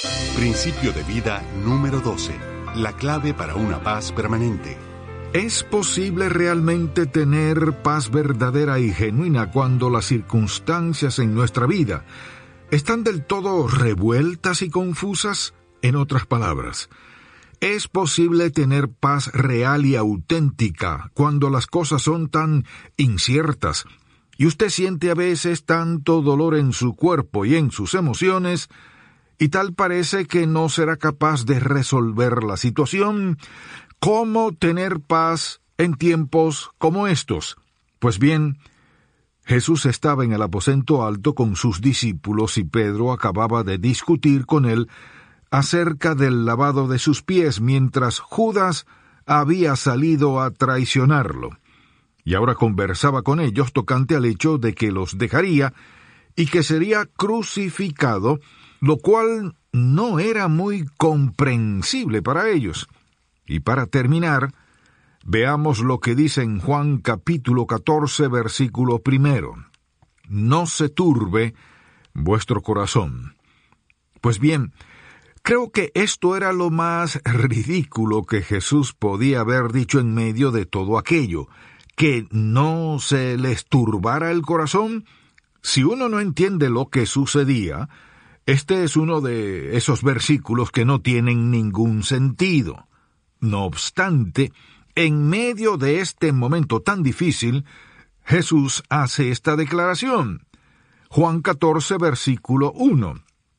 Principio de vida número 12. La clave para una paz permanente. ¿Es posible realmente tener paz verdadera y genuina cuando las circunstancias en nuestra vida están del todo revueltas y confusas? En otras palabras, ¿es posible tener paz real y auténtica cuando las cosas son tan inciertas y usted siente a veces tanto dolor en su cuerpo y en sus emociones y tal parece que no será capaz de resolver la situación? ¿Cómo tener paz en tiempos como estos? Pues bien, Jesús estaba en el aposento alto con sus discípulos y Pedro acababa de discutir con él acerca del lavado de sus pies mientras Judas había salido a traicionarlo. Y ahora conversaba con ellos tocante al hecho de que los dejaría y que sería crucificado, lo cual no era muy comprensible para ellos. Y para terminar, veamos lo que dice en Juan capítulo 14, versículo 1. No se turbe vuestro corazón. Pues bien, creo que esto era lo más ridículo que Jesús podía haber dicho en medio de todo aquello, que no se les turbara el corazón. Si uno no entiende lo que sucedía, este es uno de esos versículos que no tienen ningún sentido. No obstante, en medio de este momento tan difícil, Jesús hace esta declaración. Juan 14, versículo 1.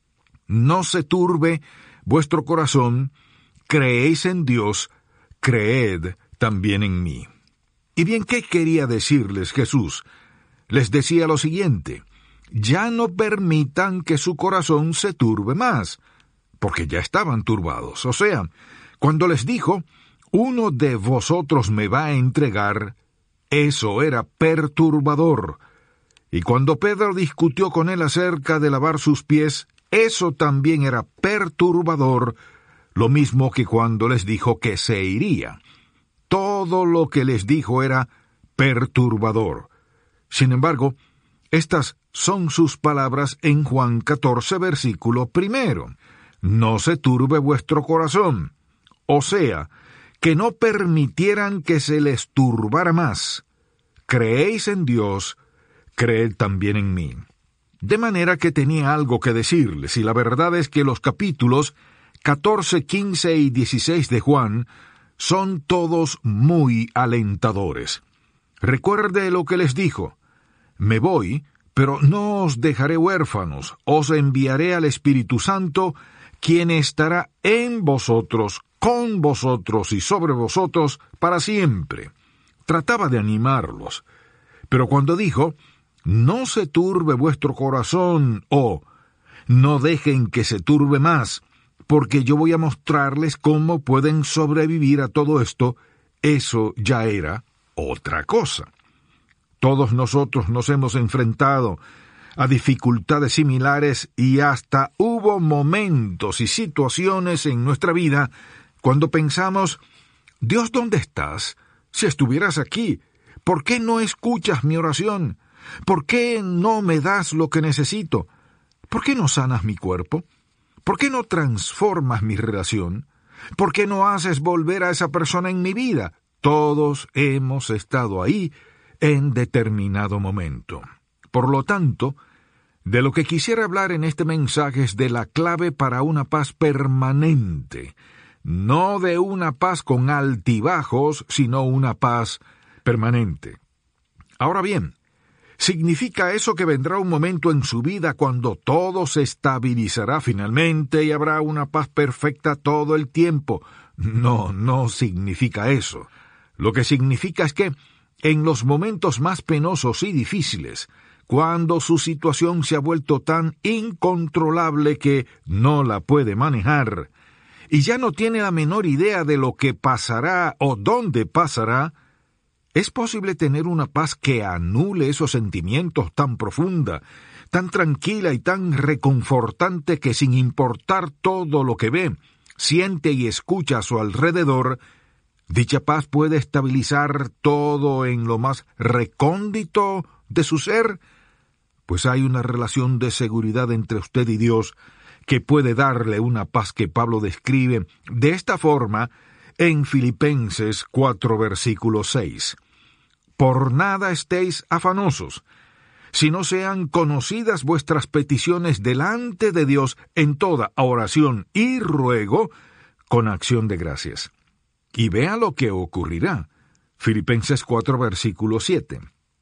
No se turbe vuestro corazón, creéis en Dios, creed también en mí. Y bien, ¿qué quería decirles Jesús? Les decía lo siguiente: ya no permitan que su corazón se turbe más, porque ya estaban turbados. O sea, cuando les dijo, uno de vosotros me va a entregar, eso era perturbador. Y cuando Pedro discutió con él acerca de lavar sus pies, eso también era perturbador, lo mismo que cuando les dijo que se iría. Todo lo que les dijo era perturbador. Sin embargo, estas son sus palabras en Juan 14, versículo 1. No se turbe vuestro corazón. O sea, que no permitieran que se les turbara más. Creéis en Dios, creed también en mí. De manera que tenía algo que decirles, y la verdad es que los capítulos 14, 15 y 16 de Juan son todos muy alentadores. Recuerde lo que les dijo: me voy, pero no os dejaré huérfanos, os enviaré al Espíritu Santo, quien estará en vosotros, con vosotros y sobre vosotros para siempre. Trataba de animarlos, pero cuando dijo, no se turbe vuestro corazón, o no dejen que se turbe más, porque yo voy a mostrarles cómo pueden sobrevivir a todo esto, eso ya era otra cosa. Todos nosotros nos hemos enfrentado a dificultades similares y hasta hubo momentos y situaciones en nuestra vida cuando pensamos, Dios, ¿dónde estás? Si estuvieras aquí, ¿por qué no escuchas mi oración? ¿Por qué no me das lo que necesito? ¿Por qué no sanas mi cuerpo? ¿Por qué no transformas mi relación? ¿Por qué no haces volver a esa persona en mi vida? Todos hemos estado ahí en determinado momento. Por lo tanto, de lo que quisiera hablar en este mensaje es de la clave para una paz permanente, no de una paz con altibajos, sino una paz permanente. Ahora bien, ¿significa eso que vendrá un momento en su vida cuando todo se estabilizará finalmente y habrá una paz perfecta todo el tiempo? No, no significa eso. Lo que significa es que en los momentos más penosos y difíciles, cuando su situación se ha vuelto tan incontrolable que no la puede manejar, y ya no tiene la menor idea de lo que pasará o dónde pasará, ¿es posible tener una paz que anule esos sentimientos tan profunda, tan tranquila y tan reconfortante que sin importar todo lo que ve, siente y escucha a su alrededor, dicha paz puede estabilizar todo en lo más recóndito de su ser? Pues hay una relación de seguridad entre usted y Dios que puede darle una paz que Pablo describe de esta forma en Filipenses 4, versículo 6. Por nada estéis afanosos, sino sean conocidas vuestras peticiones delante de Dios en toda oración y ruego con acción de gracias. Y vea lo que ocurrirá. Filipenses 4, versículo 7.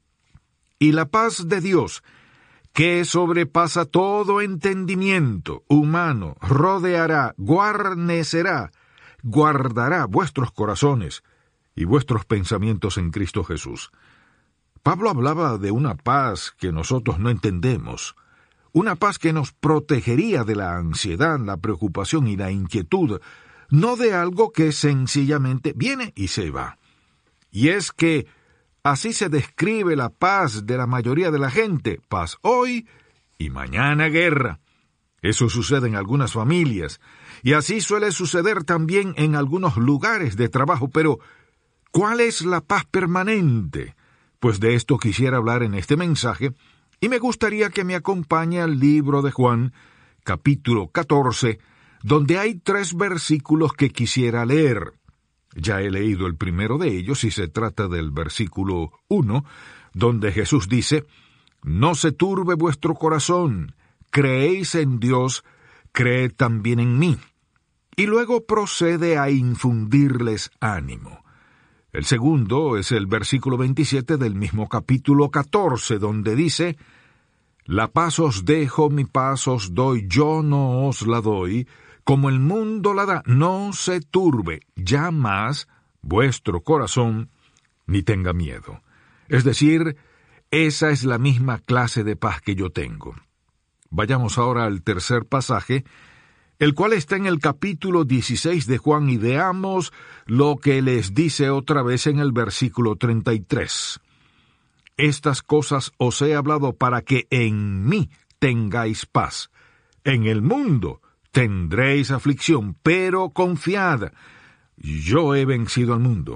Y la paz de Dios, que sobrepasa todo entendimiento humano, rodeará, guarnecerá, guardará vuestros corazones y vuestros pensamientos en Cristo Jesús. Pablo hablaba de una paz que nosotros no entendemos, una paz que nos protegería de la ansiedad, la preocupación y la inquietud, no de algo que sencillamente viene y se va. Y es que así se describe la paz de la mayoría de la gente, paz hoy y mañana guerra. Eso sucede en algunas familias, y así suele suceder también en algunos lugares de trabajo, pero ¿cuál es la paz permanente? Pues de esto quisiera hablar en este mensaje, y me gustaría que me acompañe al libro de Juan, capítulo 14, donde hay 3 versículos que quisiera leer. Ya he leído el primero de ellos y se trata del versículo 1, donde Jesús dice: «No se turbe vuestro corazón, creéis en Dios, creed también en mí». Y luego procede a infundirles ánimo. El segundo es el versículo 27 del mismo capítulo 14, donde dice: «La paz os dejo, mi paz os doy, yo no os la doy, como el mundo la da, no se turbe ya más vuestro corazón, ni tenga miedo». Es decir, esa es la misma clase de paz que yo tengo. Vayamos ahora al tercer pasaje, el cual está en el capítulo 16 de Juan, y veamos lo que les dice otra vez en el versículo 33. «Estas cosas os he hablado para que en mí tengáis paz. En el mundo tendréis aflicción, pero confiad, yo he vencido al mundo».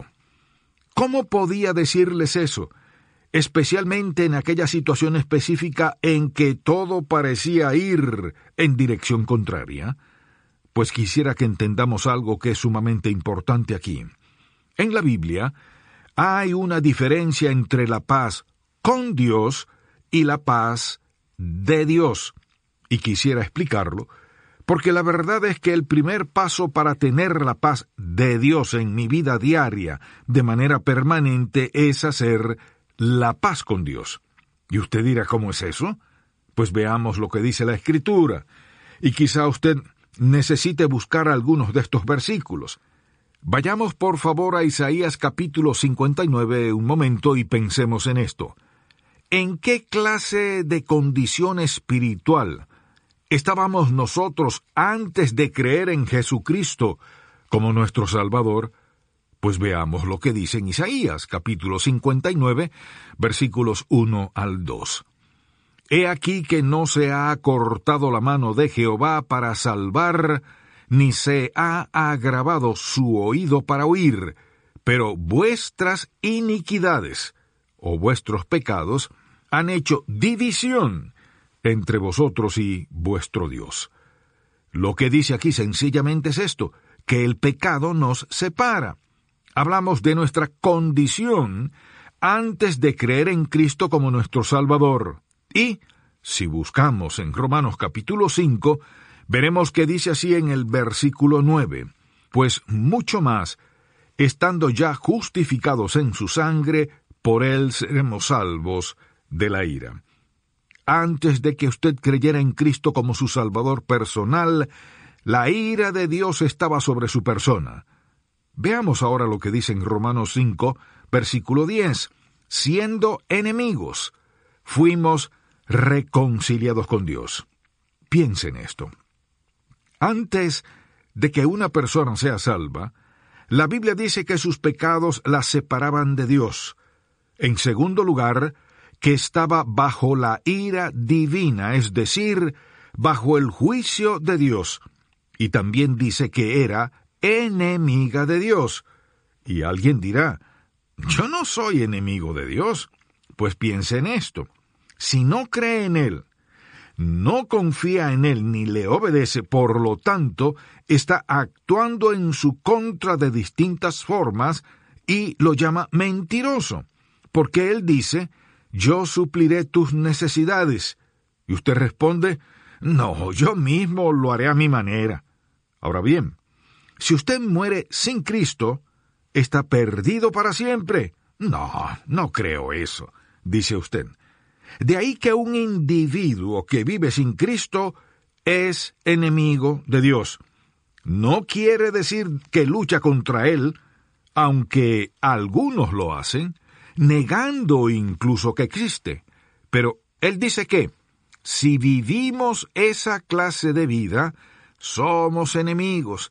¿Cómo podía decirles eso? Especialmente en aquella situación específica en que todo parecía ir en dirección contraria. Pues quisiera que entendamos algo que es sumamente importante aquí. En la Biblia hay una diferencia entre la paz con Dios y la paz de Dios. Y quisiera explicarlo, porque la verdad es que el primer paso para tener la paz de Dios en mi vida diaria de manera permanente es hacer la paz con Dios. Y usted dirá, ¿cómo es eso? Pues veamos lo que dice la Escritura. Y quizá usted necesite buscar algunos de estos versículos. Vayamos por favor a Isaías capítulo 59 un momento y pensemos en esto. ¿En qué clase de condición espiritual estábamos nosotros antes de creer en Jesucristo como nuestro Salvador? Pues veamos lo que dice en Isaías, capítulo 59, versículos 1 al 2. «He aquí que no se ha acortado la mano de Jehová para salvar, ni se ha agravado su oído para oír, pero vuestras iniquidades, o vuestros pecados, han hecho división entre vosotros y vuestro Dios». Lo que dice aquí sencillamente es esto, que el pecado nos separa. Hablamos de nuestra condición antes de creer en Cristo como nuestro Salvador. Y, si buscamos en Romanos capítulo 5, veremos que dice así en el versículo 9, «Pues mucho más, estando ya justificados en su sangre, por él seremos salvos de la ira». Antes de que usted creyera en Cristo como su Salvador personal, la ira de Dios estaba sobre su persona. Veamos ahora lo que dice en Romanos 5, versículo 10. «Siendo enemigos, fuimos reconciliados con Dios». Piensen esto. Antes de que una persona sea salva, la Biblia dice que sus pecados la separaban de Dios. En segundo lugar, que estaba bajo la ira divina, es decir, bajo el juicio de Dios. Y también dice que era enemiga de Dios. Y alguien dirá, «Yo no soy enemigo de Dios». Pues piense en esto. Si no cree en Él, no confía en Él ni le obedece, por lo tanto, está actuando en su contra de distintas formas y lo llama mentiroso, porque Él dice, yo supliré tus necesidades. Y usted responde, no, yo mismo lo haré a mi manera. Ahora bien, si usted muere sin Cristo, ¿está perdido para siempre? No creo eso, dice usted. De ahí que un individuo que vive sin Cristo es enemigo de Dios. No quiere decir que lucha contra Él, aunque algunos lo hacen, negando incluso que existe. Pero Él dice que, si vivimos esa clase de vida, somos enemigos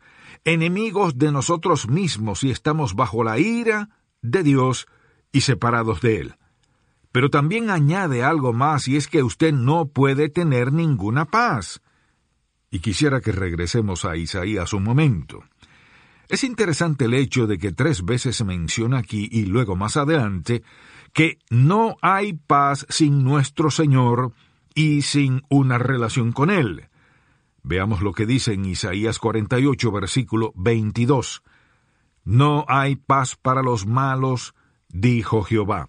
de nosotros mismos y estamos bajo la ira de Dios y separados de Él. Pero también añade algo más, y es que usted no puede tener ninguna paz. Y quisiera que regresemos a Isaías un momento. Es interesante el hecho de que 3 veces se menciona aquí y luego más adelante que no hay paz sin nuestro Señor y sin una relación con Él. Veamos lo que dice en Isaías 48, versículo 22. No hay paz para los malos, dijo Jehová.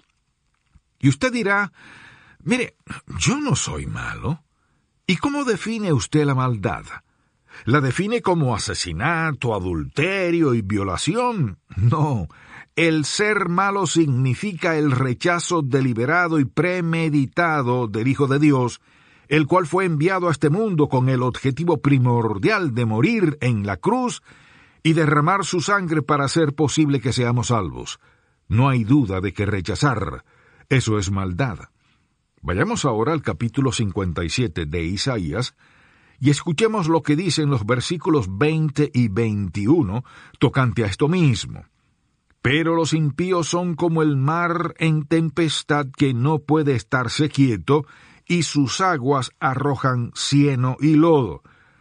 Y usted dirá, mire, yo no soy malo. ¿Y cómo define usted la maldad? ¿La define como asesinato, adulterio y violación? No, el ser malo significa el rechazo deliberado y premeditado del Hijo de Dios, el cual fue enviado a este mundo con el objetivo primordial de morir en la cruz y derramar su sangre para hacer posible que seamos salvos. No hay duda de que rechazar eso es maldad. Vayamos ahora al capítulo 57 de Isaías y escuchemos lo que dicen los versículos 20 y 21 tocante a esto mismo. Pero los impíos son como el mar en tempestad que no puede estarse quieto, y sus aguas arrojan cieno y lodo.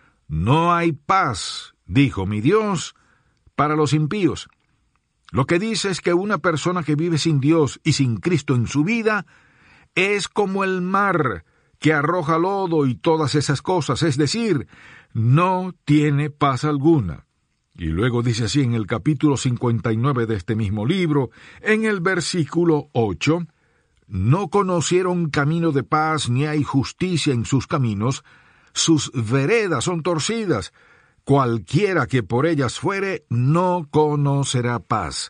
No hay paz, dijo mi Dios, para los impíos. Lo que dice es que una persona que vive sin Dios y sin Cristo en su vida es como el mar que arroja lodo y todas esas cosas, es decir, no tiene paz alguna. Y luego dice así en el capítulo 59 de este mismo libro, en el versículo 8, no conocieron camino de paz, ni hay justicia en sus caminos, sus veredas son torcidas, cualquiera que por ellas fuere, no conocerá paz.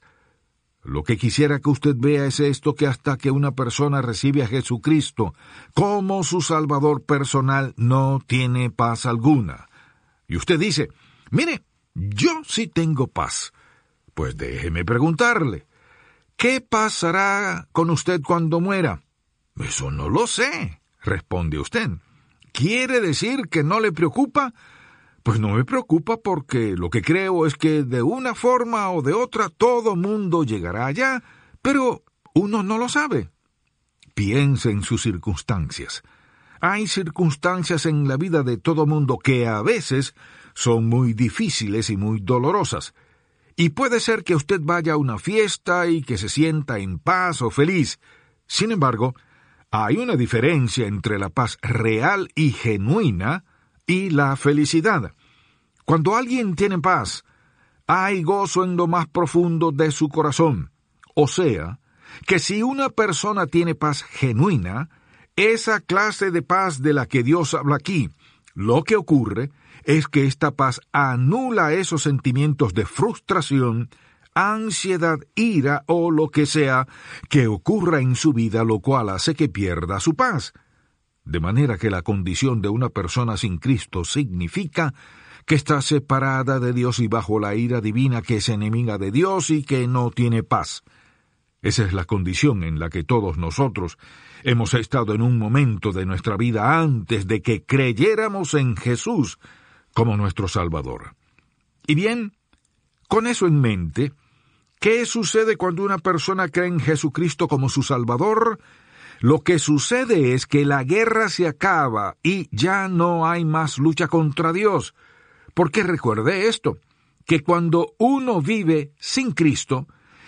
Lo que quisiera que usted vea es esto, que hasta que una persona recibe a Jesucristo como su Salvador personal, no tiene paz alguna. Y usted dice, mire, yo sí tengo paz. Pues déjeme preguntarle, ¿qué pasará con usted cuando muera? Eso no lo sé, responde usted. ¿Quiere decir que no le preocupa? Pues no me preocupa porque lo que creo es que de una forma o de otra todo mundo llegará allá, pero uno no lo sabe. Piense en sus circunstancias. Hay circunstancias en la vida de todo mundo que a veces son muy difíciles y muy dolorosas. Y puede ser que usted vaya a una fiesta y que se sienta en paz o feliz. Sin embargo, hay una diferencia entre la paz real y genuina y la felicidad. Cuando alguien tiene paz, hay gozo en lo más profundo de su corazón. O sea, que si una persona tiene paz genuina, esa clase de paz de la que Dios habla aquí, lo que ocurre es que esta paz anula esos sentimientos de frustración, ansiedad, ira o lo que sea que ocurra en su vida, lo cual hace que pierda su paz. De manera que la condición de una persona sin Cristo significa que está separada de Dios y bajo la ira divina, que es enemiga de Dios y que no tiene paz. Esa es la condición en la que todos nosotros hemos estado en un momento de nuestra vida antes de que creyéramos en Jesús como nuestro Salvador. Y bien, con eso en mente, ¿qué sucede cuando una persona cree en Jesucristo como su Salvador? Lo que sucede es que la guerra se acaba y ya no hay más lucha contra Dios. Porque recuerde esto, que cuando uno vive sin Cristo,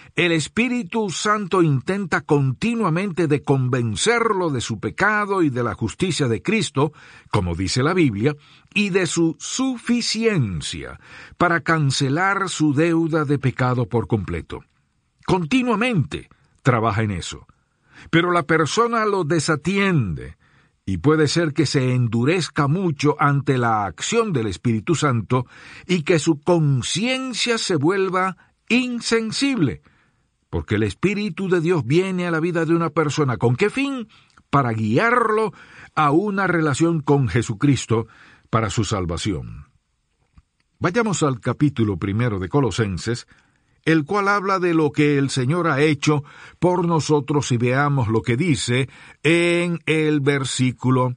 el Espíritu Santo intenta continuamente de convencerlo de su pecado y de la justicia de Cristo, como dice la Biblia, y de su suficiencia para cancelar su deuda de pecado por completo. Continuamente trabaja en eso. Pero la persona lo desatiende y puede ser que se endurezca mucho ante la acción del Espíritu Santo y que su conciencia se vuelva insensible, porque el Espíritu de Dios viene a la vida de una persona. ¿Con qué fin? Para guiarlo a una relación con Jesucristo para su salvación. Vayamos al capítulo 1 de Colosenses, el cual habla de lo que el Señor ha hecho por nosotros, y veamos lo que dice en el versículo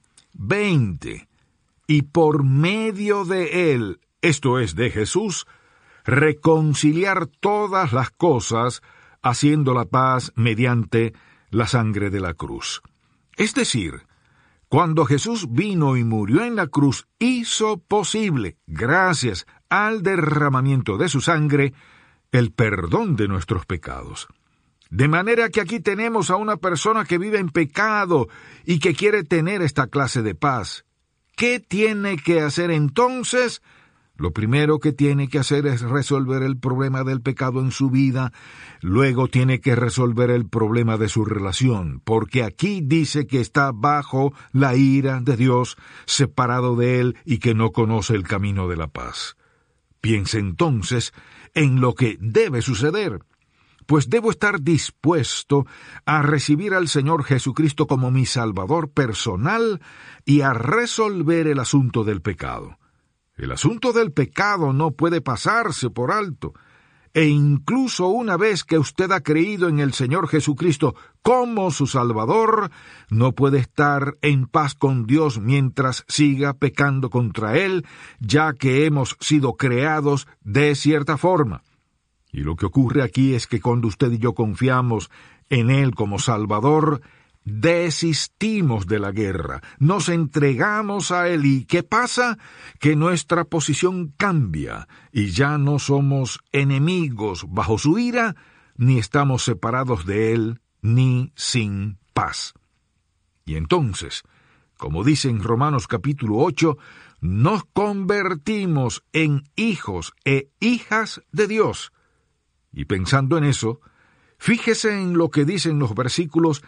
20. Y por medio de Él, esto es, de Jesús, reconciliar todas las cosas, haciendo la paz mediante la sangre de la cruz. Es decir, cuando Jesús vino y murió en la cruz, hizo posible, gracias al derramamiento de su sangre, el perdón de nuestros pecados. De manera que aquí tenemos a una persona que vive en pecado y que quiere tener esta clase de paz. ¿Qué tiene que hacer entonces? Lo primero que tiene que hacer es resolver el problema del pecado en su vida, luego tiene que resolver el problema de su relación, porque aquí dice que está bajo la ira de Dios, separado de Él y que no conoce el camino de la paz. Piense entonces en lo que debe suceder, pues debo estar dispuesto a recibir al Señor Jesucristo como mi Salvador personal y a resolver el asunto del pecado. El asunto del pecado no puede pasarse por alto, e incluso una vez que usted ha creído en el Señor Jesucristo como su Salvador, no puede estar en paz con Dios mientras siga pecando contra Él, ya que hemos sido creados de cierta forma. Y lo que ocurre aquí es que cuando usted y yo confiamos en Él como Salvador, desistimos de la guerra, nos entregamos a Él. ¿Y qué pasa? Que nuestra posición cambia y ya no somos enemigos bajo su ira, ni estamos separados de Él, ni sin paz. Y entonces, como dice en Romanos capítulo 8, nos convertimos en hijos e hijas de Dios. Y pensando en eso, fíjese en lo que dicen los versículos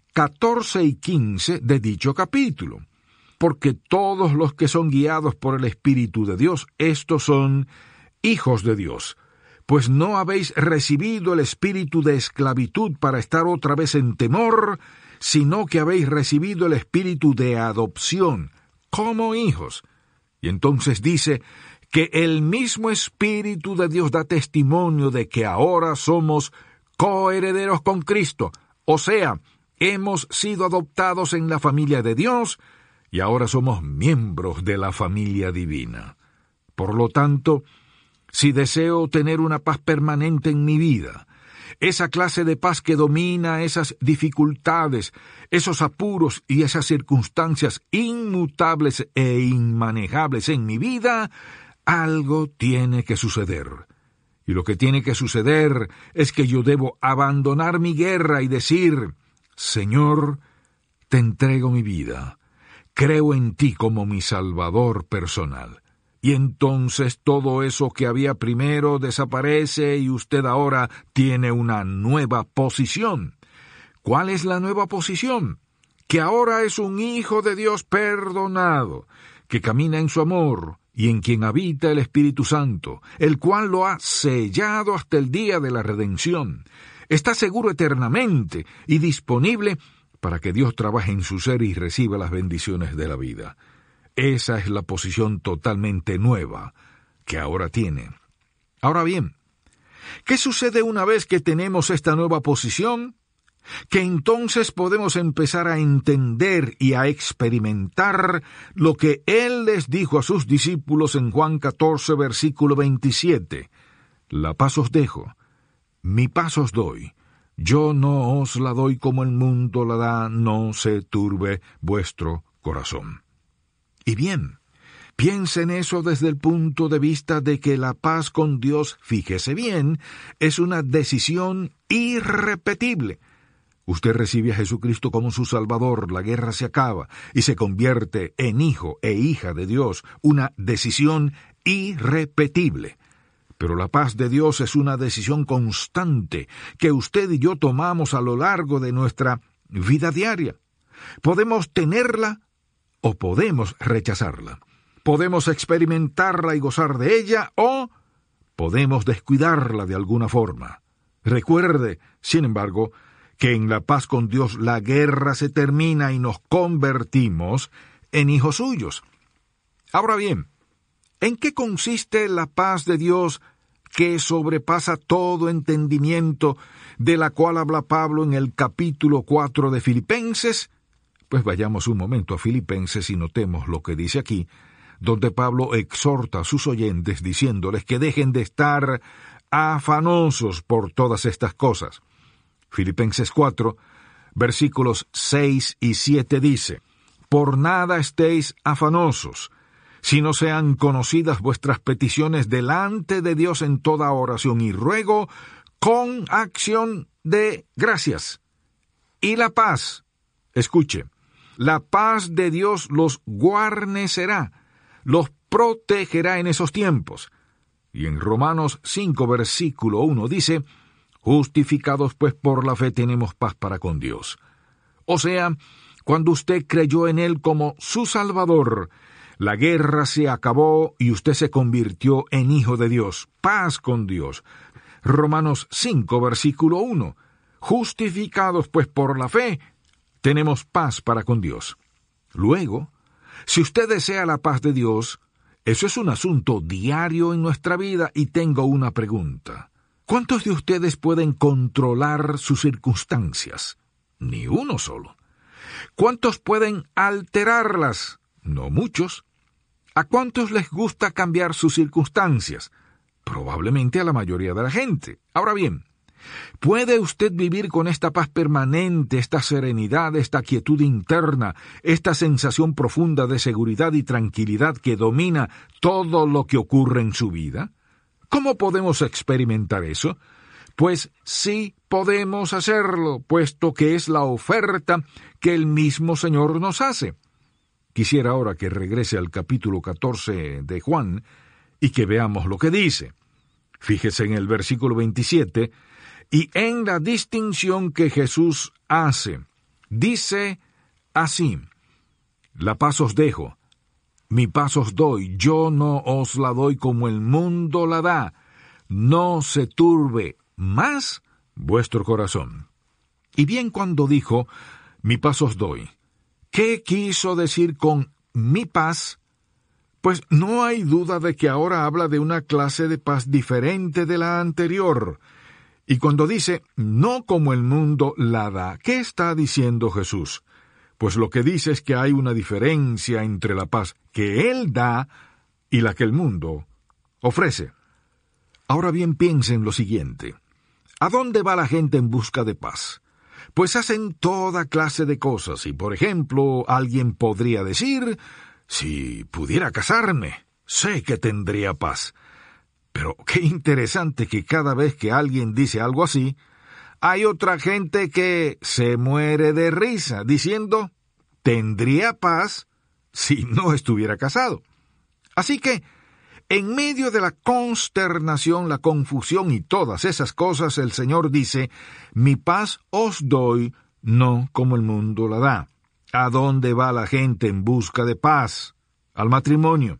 14 y 15 de dicho capítulo. Porque todos los que son guiados por el Espíritu de Dios, estos son hijos de Dios. Pues no habéis recibido el espíritu de esclavitud para estar otra vez en temor, sino que habéis recibido el espíritu de adopción, como hijos. Y entonces dice que el mismo Espíritu de Dios da testimonio de que ahora somos coherederos con Cristo, o sea, hemos sido adoptados en la familia de Dios y ahora somos miembros de la familia divina. Por lo tanto, si deseo tener una paz permanente en mi vida, esa clase de paz que domina esas dificultades, esos apuros y esas circunstancias inmutables e inmanejables en mi vida, algo tiene que suceder. Y lo que tiene que suceder es que yo debo abandonar mi guerra y decir: Señor, te entrego mi vida, creo en ti como mi Salvador personal. Y entonces todo eso que había primero desaparece y usted ahora tiene una nueva posición. ¿Cuál es la nueva posición? Que ahora es un hijo de Dios perdonado, que camina en su amor y en quien habita el Espíritu Santo, el cual lo ha sellado hasta el día de la redención. Está seguro eternamente y disponible para que Dios trabaje en su ser y reciba las bendiciones de la vida. Esa es la posición totalmente nueva que ahora tiene. Ahora bien, ¿qué sucede una vez que tenemos esta nueva posición? Que entonces podemos empezar a entender y a experimentar lo que Él les dijo a sus discípulos en Juan 14, versículo 27. La paz os dejo, mi paz os doy. Yo no os la doy como el mundo la da, no se turbe vuestro corazón. Y bien, Piense en eso desde el punto de vista de que la paz con Dios, fíjese bien, es una decisión irrepetible. Usted recibe a Jesucristo como su Salvador, la guerra se acaba y se convierte en hijo e hija de Dios, una decisión irrepetible. Pero la paz de Dios es una decisión constante que usted y yo tomamos a lo largo de nuestra vida diaria. Podemos tenerla o podemos rechazarla. Podemos experimentarla y gozar de ella o podemos descuidarla de alguna forma. Recuerde, sin embargo, que en la paz con Dios la guerra se termina y nos convertimos en hijos suyos. Ahora bien, ¿en qué consiste la paz de Dios que sobrepasa todo entendimiento, de la cual habla Pablo en el capítulo 4 de Filipenses? Pues vayamos un momento a Filipenses y notemos lo que dice aquí, donde Pablo exhorta a sus oyentes diciéndoles que dejen de estar afanosos por todas estas cosas. Filipenses 4, versículos 6 y 7 dice: «Por nada estéis afanosos, sino sean conocidas vuestras peticiones delante de Dios en toda oración y ruego, con acción de gracias. Y la paz», escuche, «la paz de Dios los guarnecerá, los protegerá en esos tiempos». Y en Romanos 5, versículo 1 dice: «Justificados pues por la fe tenemos paz para con Dios». O sea, cuando usted creyó en Él como su Salvador, la guerra se acabó y usted se convirtió en hijo de Dios, paz con Dios. Romanos 5, versículo 1. «Justificados pues por la fe, tenemos paz para con Dios». Luego, si usted desea la paz de Dios, eso es un asunto diario en nuestra vida y tengo una pregunta. ¿Cuántos de ustedes pueden controlar sus circunstancias? Ni uno solo. ¿Cuántos pueden alterarlas? No muchos. ¿A cuántos les gusta cambiar sus circunstancias? Probablemente a la mayoría de la gente. Ahora bien, ¿puede usted vivir con esta paz permanente, esta serenidad, esta quietud interna, esta sensación profunda de seguridad y tranquilidad que domina todo lo que ocurre en su vida? ¿Cómo podemos experimentar eso? Pues sí podemos hacerlo, puesto que es la oferta que el mismo Señor nos hace. Quisiera ahora que regrese al capítulo 14 de Juan y que veamos lo que dice. Fíjese en el versículo 27, y en la distinción que Jesús hace, dice así: «La paz os dejo, mi paz os doy, yo no os la doy como el mundo la da, no se turbe más vuestro corazón». Y bien, cuando dijo, «mi paz os doy», ¿qué quiso decir con mi paz? Pues no hay duda de que ahora habla de una clase de paz diferente de la anterior. Y cuando dice, no como el mundo la da, ¿qué está diciendo Jesús? Pues lo que dice es que hay una diferencia entre la paz que Él da y la que el mundo ofrece. Ahora bien, piensen lo siguiente. ¿A dónde va la gente en busca de paz? Pues hacen toda clase de cosas y, por ejemplo, alguien podría decir, si pudiera casarme, sé que tendría paz. Pero qué interesante que cada vez que alguien dice algo así, hay otra gente que se muere de risa, diciendo, tendría paz si no estuviera casado. Así que, en medio de la consternación, la confusión y todas esas cosas, el Señor dice, mi paz os doy, no como el mundo la da. ¿A dónde va la gente en busca de paz? Al matrimonio.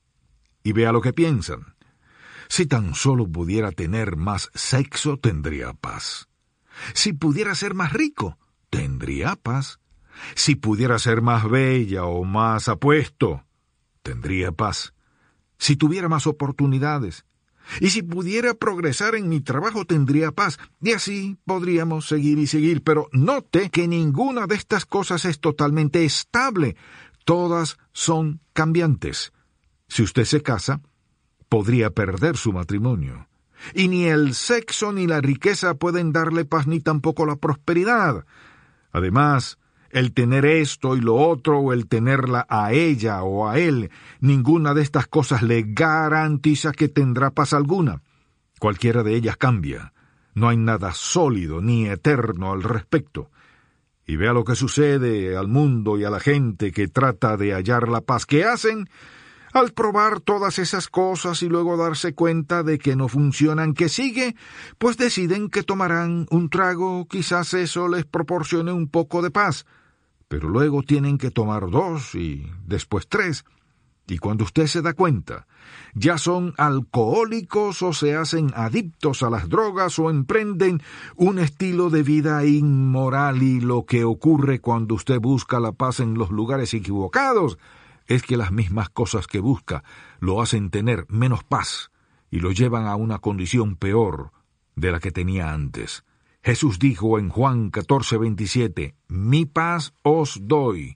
Y vea lo que piensan. Si tan solo pudiera tener más sexo, tendría paz. Si pudiera ser más rico, tendría paz. Si pudiera ser más bella o más apuesto, tendría paz. Si tuviera más oportunidades. Y si pudiera progresar en mi trabajo, tendría paz. Y así podríamos seguir y seguir. Pero note que ninguna de estas cosas es totalmente estable. Todas son cambiantes. Si usted se casa, podría perder su matrimonio. Y ni el sexo ni la riqueza pueden darle paz, ni tampoco la prosperidad. Además, el tener esto y lo otro, o el tenerla a ella o a él, ninguna de estas cosas le garantiza que tendrá paz alguna. Cualquiera de ellas cambia. No hay nada sólido ni eterno al respecto. Y vea lo que sucede al mundo y a la gente que trata de hallar la paz. ¿Qué hacen? Al probar todas esas cosas y luego darse cuenta de que no funcionan, ¿qué sigue? Pues deciden que tomarán un trago, quizás eso les proporcione un poco de paz. Pero luego tienen que tomar 2 y después 3. Y cuando usted se da cuenta, ya son alcohólicos o se hacen adictos a las drogas o emprenden un estilo de vida inmoral, y lo que ocurre cuando usted busca la paz en los lugares equivocados es que las mismas cosas que busca lo hacen tener menos paz y lo llevan a una condición peor de la que tenía antes. Jesús dijo en Juan 14:27, «Mi paz os doy,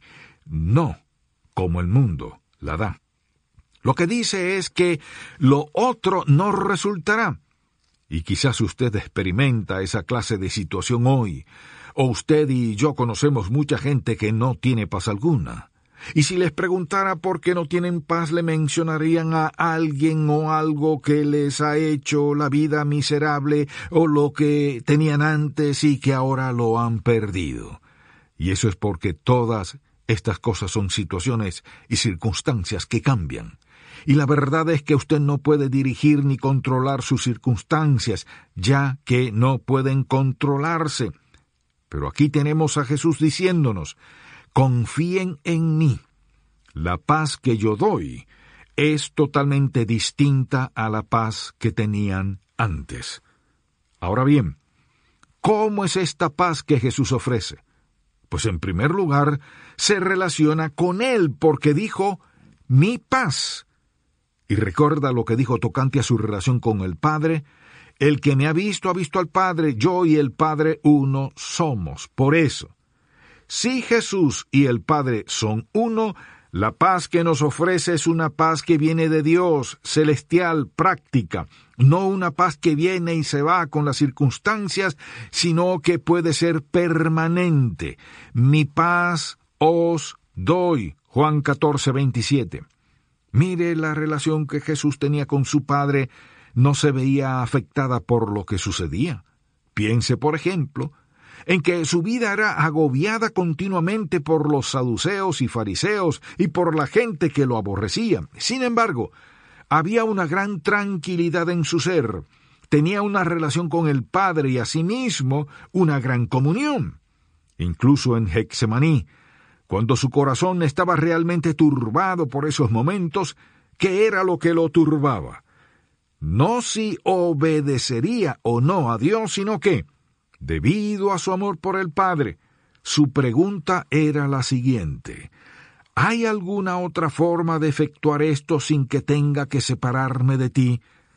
no como el mundo la da». Lo que dice es que lo otro no resultará. Y quizás usted experimenta esa clase de situación hoy, o usted y yo conocemos mucha gente que no tiene paz alguna. Y si les preguntara por qué no tienen paz, le mencionarían a alguien o algo que les ha hecho la vida miserable, o lo que tenían antes y que ahora lo han perdido. Y eso es porque todas estas cosas son situaciones y circunstancias que cambian. Y la verdad es que usted no puede dirigir ni controlar sus circunstancias, ya que no pueden controlarse. Pero aquí tenemos a Jesús diciéndonos, «Confíen en mí. La paz que yo doy es totalmente distinta a la paz que tenían antes». Ahora bien, ¿cómo es esta paz que Jesús ofrece? Pues en primer lugar, se relaciona con Él, porque dijo, «mi paz». Y recuerda lo que dijo tocante a su relación con el Padre, «El que me ha visto al Padre, yo y el Padre uno somos». Por eso, si Jesús y el Padre son uno, la paz que nos ofrece es una paz que viene de Dios, celestial, práctica, no una paz que viene y se va con las circunstancias, sino que puede ser permanente. «Mi paz os doy», Juan 14:27. Mire, la relación que Jesús tenía con su Padre no se veía afectada por lo que sucedía. Piense, por ejemplo, en que su vida era agobiada continuamente por los saduceos y fariseos y por la gente que lo aborrecía. Sin embargo, había una gran tranquilidad en su ser. Tenía una relación con el Padre y asimismo una gran comunión. Incluso en Getsemaní, cuando su corazón estaba realmente turbado por esos momentos, ¿qué era lo que lo turbaba? No si obedecería o no a Dios, sino que, debido a su amor por el Padre, su pregunta era la siguiente: ¿hay alguna otra forma de efectuar esto sin que tenga que separarme de ti?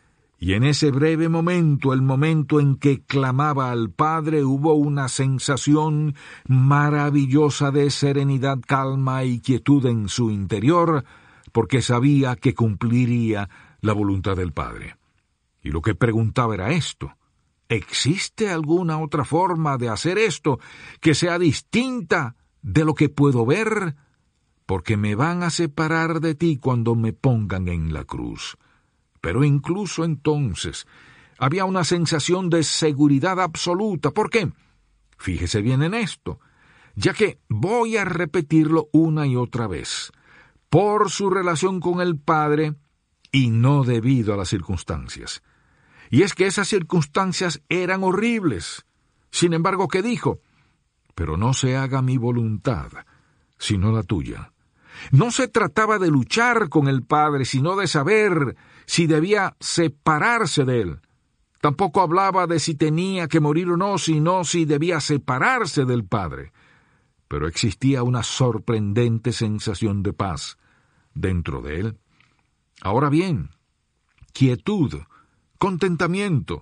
Y en ese breve momento, el momento en que clamaba al Padre, hubo una sensación maravillosa de serenidad, calma y quietud en su interior, porque sabía que cumpliría la voluntad del Padre. Y lo que preguntaba era esto: ¿existe alguna otra forma de hacer esto que sea distinta de lo que puedo ver? Porque me van a separar de ti cuando me pongan en la cruz. Pero incluso entonces había una sensación de seguridad absoluta. ¿Por qué? Fíjese bien en esto, ya que voy a repetirlo una y otra vez. Por su relación con el Padre y no debido a las circunstancias. Y es que esas circunstancias eran horribles. Sin embargo, ¿qué dijo? Pero no se haga mi voluntad, sino la tuya. No se trataba de luchar con el Padre, sino de saber si debía separarse de Él. Tampoco hablaba de si tenía que morir o no, sino si debía separarse del Padre. Pero existía una sorprendente sensación de paz dentro de Él. Ahora bien, quietud, contentamiento,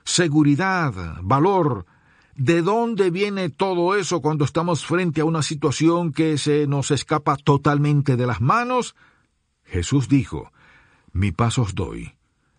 seguridad, valor. ¿De dónde viene todo eso cuando estamos frente a una situación que se nos escapa totalmente de las manos? Jesús dijo: «Mi paz os doy.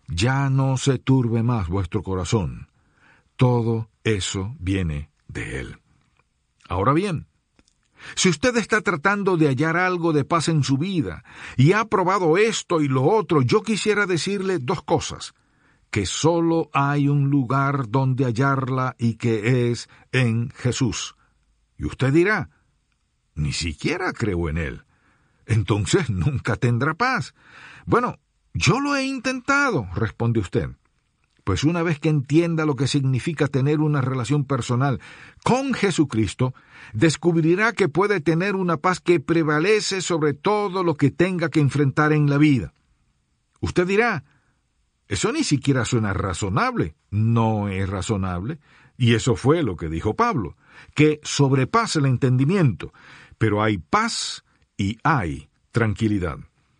Ya no se turbe más vuestro corazón». Todo eso viene de Él. Ahora bien, Si usted está tratando de hallar algo de paz en su vida y ha probado esto y lo otro, yo quisiera decirle dos cosas: que solo hay un lugar donde hallarla y que es en Jesús. Y usted dirá, ni siquiera creo en Él. Entonces nunca tendrá paz. Bueno, yo lo he intentado, responde usted. Pues una vez que entienda lo que significa tener una relación personal con Jesucristo, descubrirá que puede tener una paz que prevalece sobre todo lo que tenga que enfrentar en la vida. Usted dirá, eso ni siquiera suena razonable. No es razonable. Y eso fue lo que dijo Pablo, que sobrepasa el entendimiento. Pero hay paz y hay tranquilidad.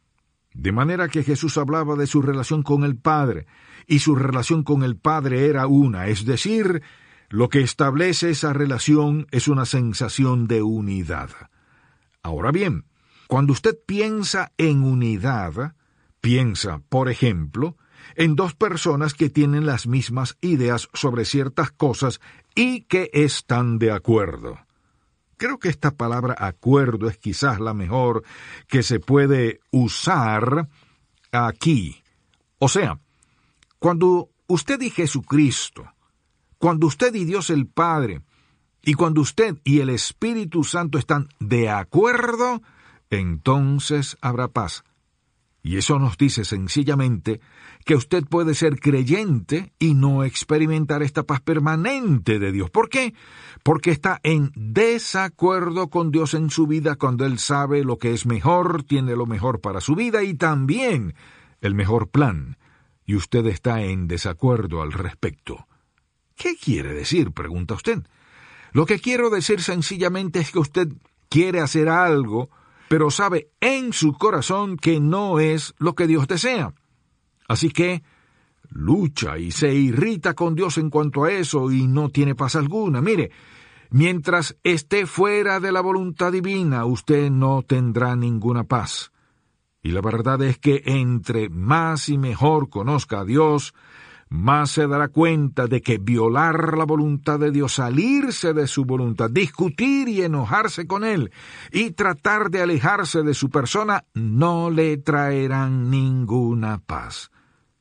De manera que Jesús hablaba de su relación con el Padre, y su relación con el Padre era una, es decir, lo que establece esa relación es una sensación de unidad. Ahora bien, cuando usted piensa en unidad, piensa, por ejemplo, en dos personas que tienen las mismas ideas sobre ciertas cosas y que están de acuerdo. Creo que esta palabra acuerdo es quizás la mejor que se puede usar aquí. O sea, cuando usted y Jesucristo, cuando usted y Dios el Padre, y cuando usted y el Espíritu Santo están de acuerdo, entonces habrá paz. Y eso nos dice sencillamente que usted puede ser creyente y no experimentar esta paz permanente de Dios. ¿Por qué? Porque está en desacuerdo con Dios en su vida cuando Él sabe lo que es mejor, tiene lo mejor para su vida y también el mejor plan. Y usted está en desacuerdo al respecto. ¿Qué quiere decir?, pregunta usted. Lo que quiero decir sencillamente es que usted quiere hacer algo, pero sabe en su corazón que no es lo que Dios desea. Así que lucha y se irrita con Dios en cuanto a eso y no tiene paz alguna. Mire, mientras esté fuera de la voluntad divina, usted no tendrá ninguna paz. Y la verdad es que entre más y mejor conozca a Dios, más se dará cuenta de que violar la voluntad de Dios, salirse de su voluntad, discutir y enojarse con Él y tratar de alejarse de su persona no le traerán ninguna paz.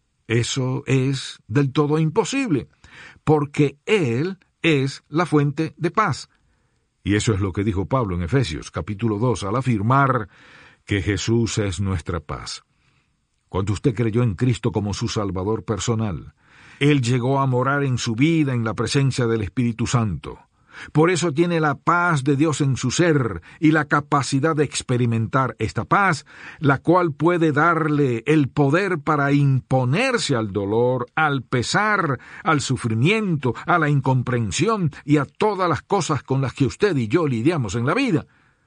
Eso es del todo imposible, porque Él es la fuente de paz. Y eso es lo que dijo Pablo en Efesios capítulo 2 al afirmar que Jesús es nuestra paz. Cuando usted creyó en Cristo como su Salvador personal, Él llegó a morar en su vida en la presencia del Espíritu Santo. Por eso tiene la paz de Dios en su ser y la capacidad de experimentar esta paz, la cual puede darle el poder para imponerse al dolor, al pesar, al sufrimiento, a la incomprensión y a todas las cosas con las que usted y yo lidiamos en la vida.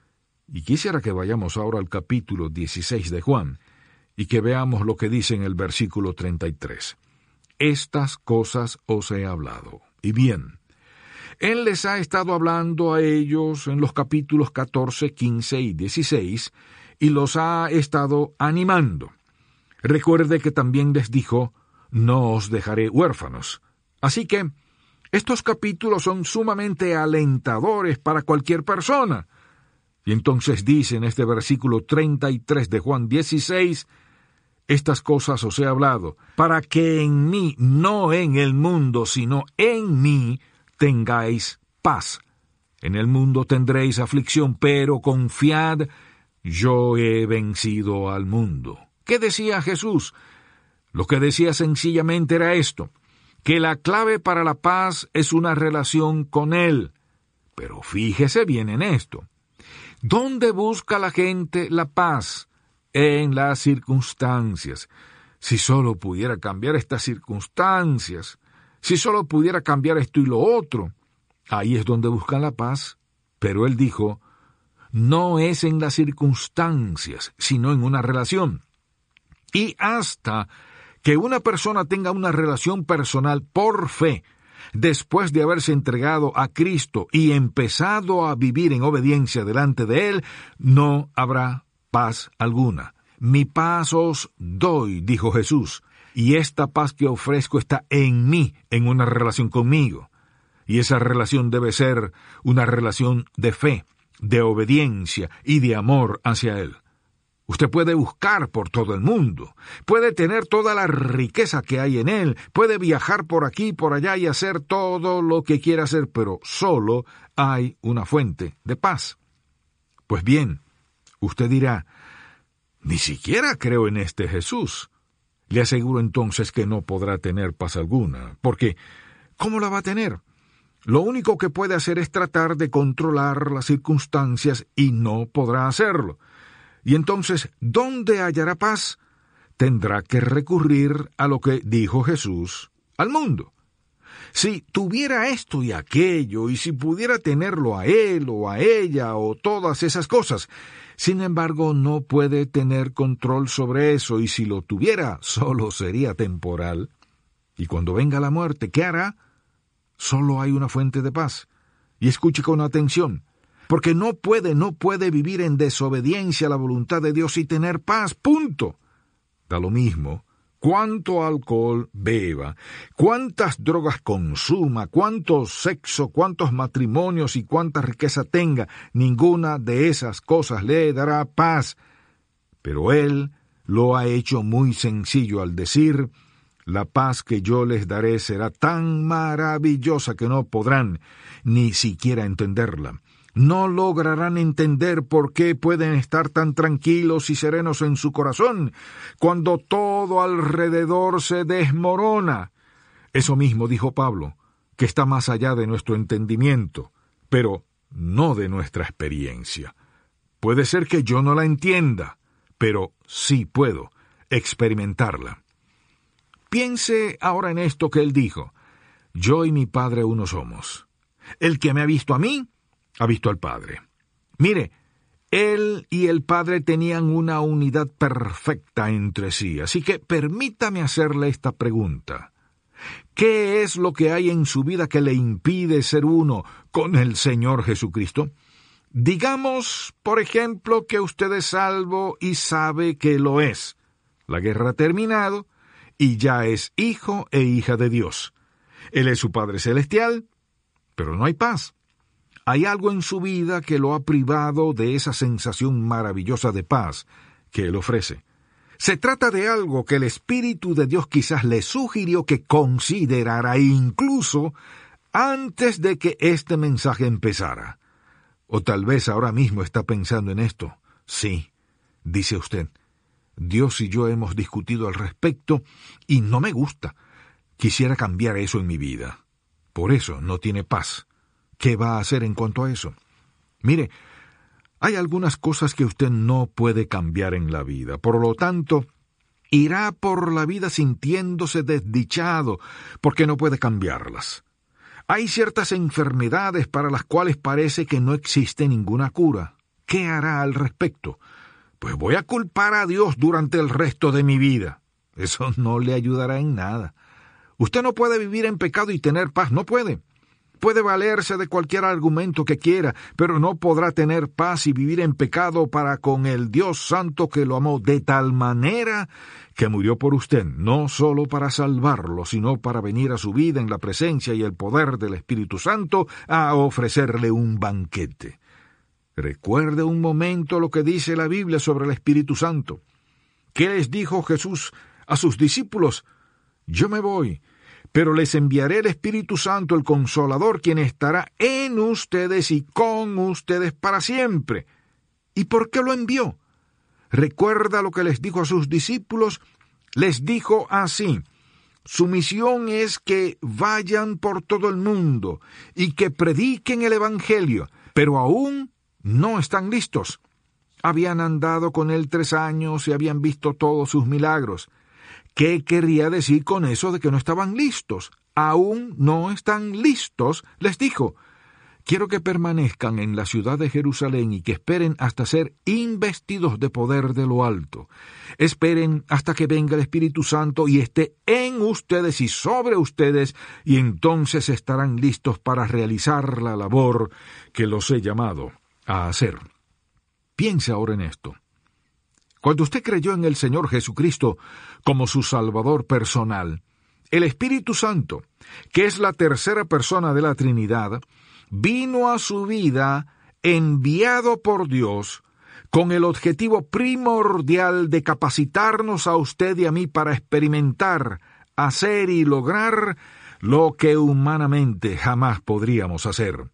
Y quisiera que vayamos ahora al capítulo 16 de Juan y que veamos lo que dice en el versículo 33. Estas cosas os he hablado. Y bien, Él les ha estado hablando a ellos en los capítulos 14, 15 y 16 y los ha estado animando. Recuerde que también les dijo, no os dejaré huérfanos. Así que estos capítulos son sumamente alentadores para cualquier persona. Y entonces dice en este versículo 33 de Juan 16, estas cosas os he hablado, para que en mí, no en el mundo, sino en mí, tengáis paz. En el mundo tendréis aflicción, pero confiad, yo he vencido al mundo. ¿Qué decía Jesús? Lo que decía sencillamente era esto, que la clave para la paz es una relación con Él. Pero fíjese bien en esto. ¿Dónde busca la gente la paz? En las circunstancias. Si solo pudiera cambiar estas circunstancias, si solo pudiera cambiar esto y lo otro, ahí es donde buscan la paz. Pero Él dijo, no es en las circunstancias, sino en una relación. Y hasta que una persona tenga una relación personal por fe, después de haberse entregado a Cristo y empezado a vivir en obediencia delante de Él, no habrá paz alguna. Mi paz os doy, dijo Jesús, y esta paz que ofrezco está en mí, en una relación conmigo. Y esa relación debe ser una relación de fe, de obediencia y de amor hacia Él. Usted puede buscar por todo el mundo, puede tener toda la riqueza que hay en él, puede viajar por aquí y por allá y hacer todo lo que quiera hacer, pero solo hay una fuente de paz. Pues bien, usted dirá, ni siquiera creo en este Jesús. Le aseguro entonces que no podrá tener paz alguna, porque ¿cómo la va a tener? Lo único que puede hacer es tratar de controlar las circunstancias y no podrá hacerlo. Y entonces, ¿dónde hallará paz? Tendrá que recurrir a lo que dijo Jesús al mundo. Si tuviera esto y aquello, y si pudiera tenerlo a él o a ella o todas esas cosas, sin embargo no puede tener control sobre eso, y si lo tuviera, solo sería temporal. Y cuando venga la muerte, ¿qué hará? Solo hay una fuente de paz. Y escuche con atención. Porque no puede vivir en desobediencia a la voluntad de Dios y tener paz, punto. Da lo mismo cuánto alcohol beba, cuántas drogas consuma, cuánto sexo, cuántos matrimonios y cuánta riqueza tenga, ninguna de esas cosas le dará paz. Pero Él lo ha hecho muy sencillo al decir, la paz que yo les daré será tan maravillosa que no podrán ni siquiera entenderla. No lograrán entender por qué pueden estar tan tranquilos y serenos en su corazón cuando todo alrededor se desmorona. Eso mismo dijo Pablo, que está más allá de nuestro entendimiento, pero no de nuestra experiencia. Puede ser que yo no la entienda, pero sí puedo experimentarla. Piense ahora en esto que él dijo. Yo y mi Padre uno somos. El que me ha visto a mí, ha visto al Padre. Mire, Él y el Padre tenían una unidad perfecta entre sí, así que permítame hacerle esta pregunta. ¿Qué es lo que hay en su vida que le impide ser uno con el Señor Jesucristo? Digamos, por ejemplo, que usted es salvo y sabe que lo es. La guerra ha terminado y ya es hijo e hija de Dios. Él es su Padre Celestial, pero no hay paz. Hay algo en su vida que lo ha privado de esa sensación maravillosa de paz que Él ofrece. Se trata de algo que el Espíritu de Dios quizás le sugirió que considerara incluso antes de que este mensaje empezara. O tal vez ahora mismo está pensando en esto. Sí, dice usted, Dios y yo hemos discutido al respecto y no me gusta. Quisiera cambiar eso en mi vida. Por eso no tiene paz. ¿Qué va a hacer en cuanto a eso? Mire, hay algunas cosas que usted no puede cambiar en la vida. Por lo tanto, irá por la vida sintiéndose desdichado porque no puede cambiarlas. Hay ciertas enfermedades para las cuales parece que no existe ninguna cura. ¿Qué hará al respecto? Pues voy a culpar a Dios durante el resto de mi vida. Eso no le ayudará en nada. Usted no puede vivir en pecado y tener paz, no puede. Puede valerse de cualquier argumento que quiera, pero no podrá tener paz y vivir en pecado para con el Dios Santo que lo amó de tal manera que murió por usted, no solo para salvarlo, sino para venir a su vida en la presencia y el poder del Espíritu Santo a ofrecerle un banquete. Recuerde un momento lo que dice la Biblia sobre el Espíritu Santo. ¿Qué les dijo Jesús a sus discípulos? Yo me voy, pero les enviaré el Espíritu Santo, el Consolador, quien estará en ustedes y con ustedes para siempre. ¿Y por qué lo envió? ¿Recuerda lo que les dijo a sus discípulos? Les dijo así: su misión es que vayan por todo el mundo y que prediquen el Evangelio, pero aún no están listos. Habían andado con él 3 años y habían visto todos sus milagros. ¿Qué querría decir con eso de que no estaban listos? Aún no están listos, les dijo. Quiero que permanezcan en la ciudad de Jerusalén y que esperen hasta ser investidos de poder de lo alto. Esperen hasta que venga el Espíritu Santo y esté en ustedes y sobre ustedes, y entonces estarán listos para realizar la labor que los he llamado a hacer. Piense ahora en esto. Cuando usted creyó en el Señor Jesucristo como su Salvador personal, el Espíritu Santo, que es la tercera persona de la Trinidad, vino a su vida enviado por Dios con el objetivo primordial de capacitarnos a usted y a mí para experimentar, hacer y lograr lo que humanamente jamás podríamos hacer.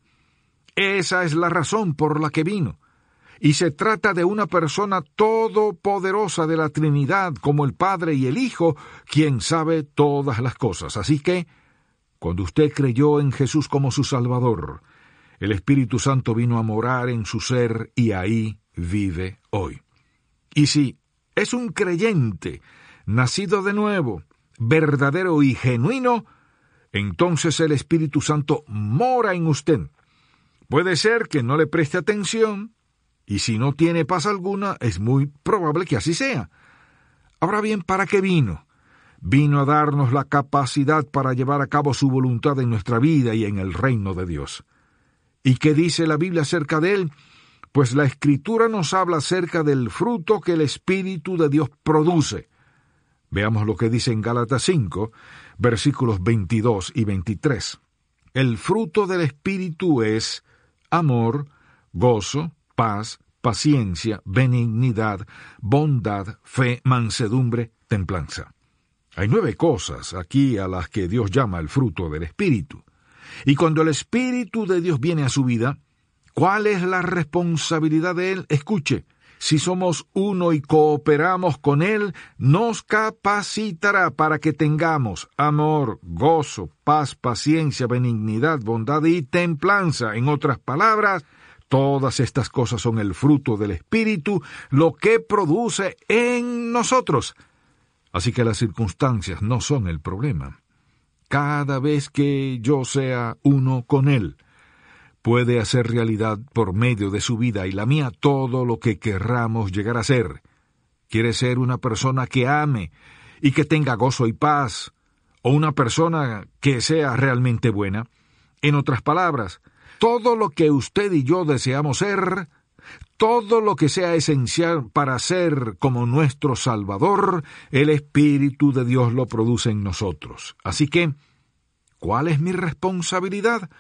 Esa es la razón por la que vino. Y se trata de una persona todopoderosa de la Trinidad, como el Padre y el Hijo, quien sabe todas las cosas. Así que, cuando usted creyó en Jesús como su Salvador, el Espíritu Santo vino a morar en su ser y ahí vive hoy. Y si es un creyente, nacido de nuevo, verdadero y genuino, entonces el Espíritu Santo mora en usted. Puede ser que no le preste atención, y si no tiene paz alguna, es muy probable que así sea. Ahora bien, ¿para qué vino? Vino a darnos la capacidad para llevar a cabo su voluntad en nuestra vida y en el reino de Dios. ¿Y qué dice la Biblia acerca de él? Pues la Escritura nos habla acerca del fruto que el Espíritu de Dios produce. Veamos lo que dice en Gálatas 5, versículos 22 y 23. El fruto del Espíritu es amor, gozo, paz, paciencia, benignidad, bondad, fe, mansedumbre, templanza. Hay 9 cosas aquí a las que Dios llama el fruto del Espíritu. Y cuando el Espíritu de Dios viene a su vida, ¿cuál es la responsabilidad de Él? Escuche, si somos uno y cooperamos con Él, nos capacitará para que tengamos amor, gozo, paz, paciencia, benignidad, bondad y templanza. En otras palabras, todas estas cosas son el fruto del Espíritu, lo que produce en nosotros. Así que las circunstancias no son el problema. Cada vez que yo sea uno con Él, puede hacer realidad por medio de su vida y la mía todo lo que querramos llegar a ser. ¿Quiere ser una persona que ame y que tenga gozo y paz? ¿O una persona que sea realmente buena? En otras palabras, todo lo que usted y yo deseamos ser, todo lo que sea esencial para ser como nuestro Salvador, el Espíritu de Dios lo produce en nosotros. Así que, ¿cuál es mi responsabilidad?